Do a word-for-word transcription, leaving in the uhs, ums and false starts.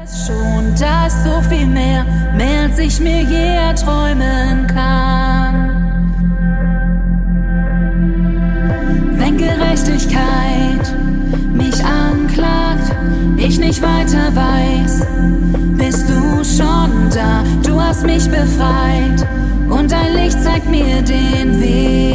weiß schon, da ist so viel mehr, mehr als ich mir je erträumen kann. Wenn Gerechtigkeit mich anklagt, ich nicht weiter weiß, bist du schon da, du hast mich befreit und dein Licht zeigt mir den Weg.